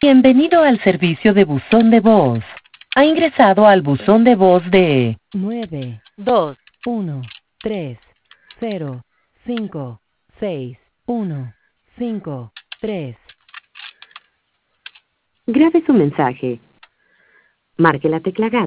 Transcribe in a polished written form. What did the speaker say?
Bienvenido al servicio de buzón de voz. Ha ingresado al buzón de voz de 9, 2, 1, 3, 0, 5, 6, 1, 5, 3. Grabe su mensaje. Marque la tecla gato.